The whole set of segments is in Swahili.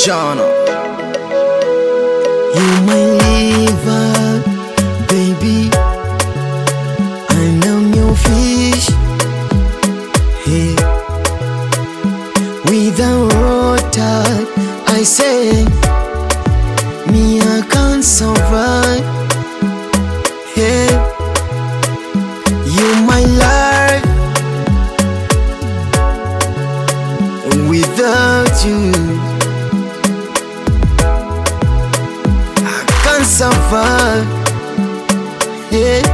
Jana. You my liver, baby. I'm your fish. Hey, without water, I say, me I can't survive. Hey, you my life. Without you, I can't survive. Yeah,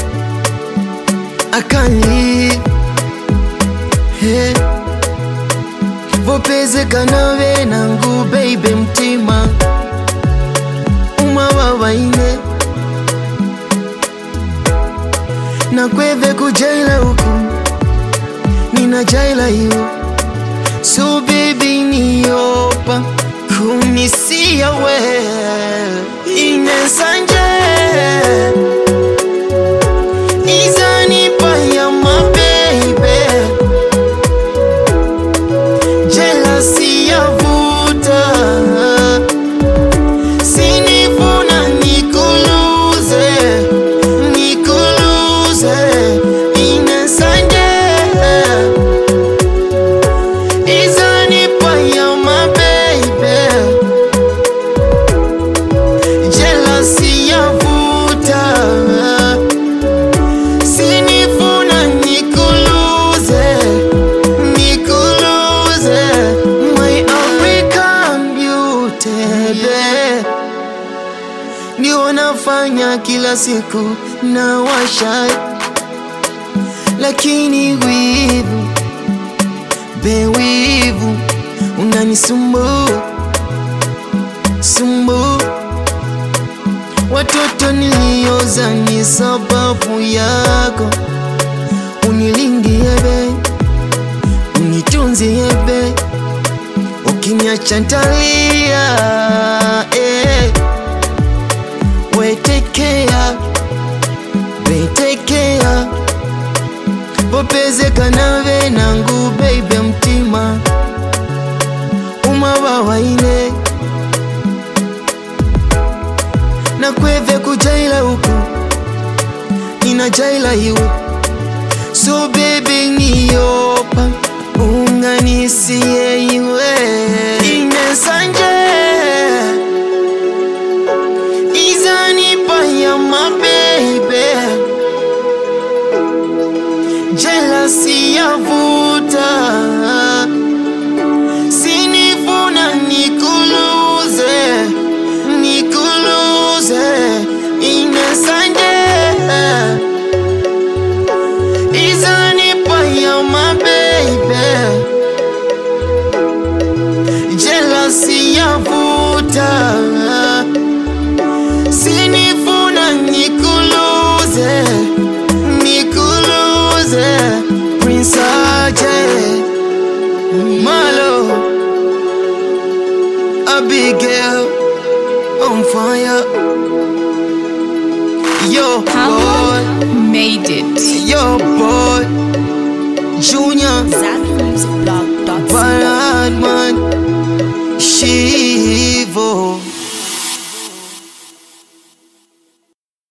I can't live. Yeah, vopezeka nawe nangu baby mtima umawawaine na kweve kujaila huku nina jaila hiyo. So baby niopa kunisia we inesanje izanipa ya my baby jealousy ya vuta sinifuna nikuluze inesanje izanipa ya my baby jealousy ya vuta sinifuna nikuluze my African beauty babe. Ndio nafanya kila siku na washa, lakini wivu wivu unanisumbua watoto nilioza ni sababu yako. Unilindie be, unitunzie be, ukiniacha ntalia. We take care, vopezeka nawe nangu baby mtima umawawaine na kweve kujaila huku nina jaila hiyo. So baby niopa unganisie iwe inesanje izanipa ya my baby jealousy ya vuta sinifuna nikuluze inesanje izanipa ya my baby jealousy ya vuta sinifuna nikuluze Prince Ajay Malo Abigail on fire. Yo boy made it. Yo boy Junior ZabiMusicBlog.com. Bad